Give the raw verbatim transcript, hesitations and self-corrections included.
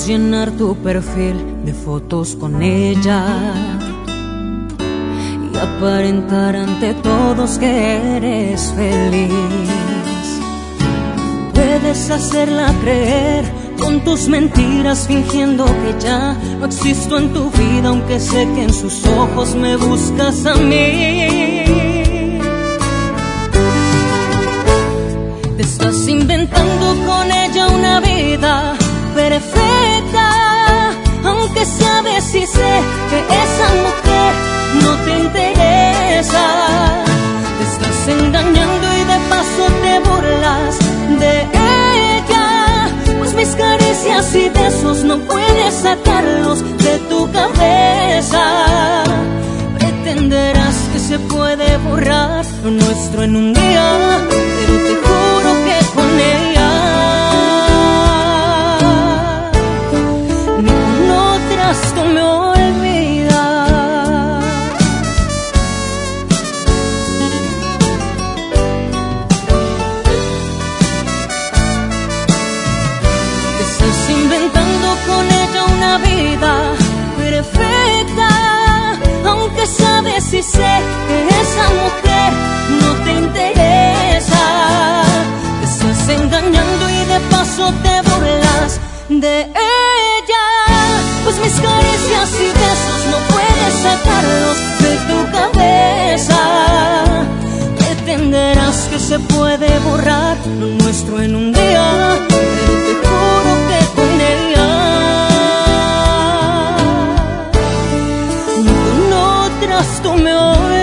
puedes llenar tu perfil de fotos con ella y aparentar ante todos que eres feliz. Puedes hacerla creer con tus mentiras, fingiendo que ya no existo en tu vida, aunque sé que en sus ojos me buscas a mí. Te estás inventando con ella una vida perfecta, aunque sabes y sé que esa mujer no te interesa. Te estás engañando y de paso te burlas de ella, pues mis caricias y besos no puedes sacarlos de tu cabeza. Pretenderás que se puede borrar lo nuestro en un día, pero te juro que con ella ni con otras tú me olvidas. Te estás inventando con ella una vida perfecta, aunque sabes y sé que esa mujer no te interesa. Te estás engañando y de paso te burlas de ella, pues mis caricias y besos no puedes sacarlos de tu cabeza. Pretenderás que se puede borrar lo nuestro en un día, pero te juro que con ella ni con otras tú me olvidas.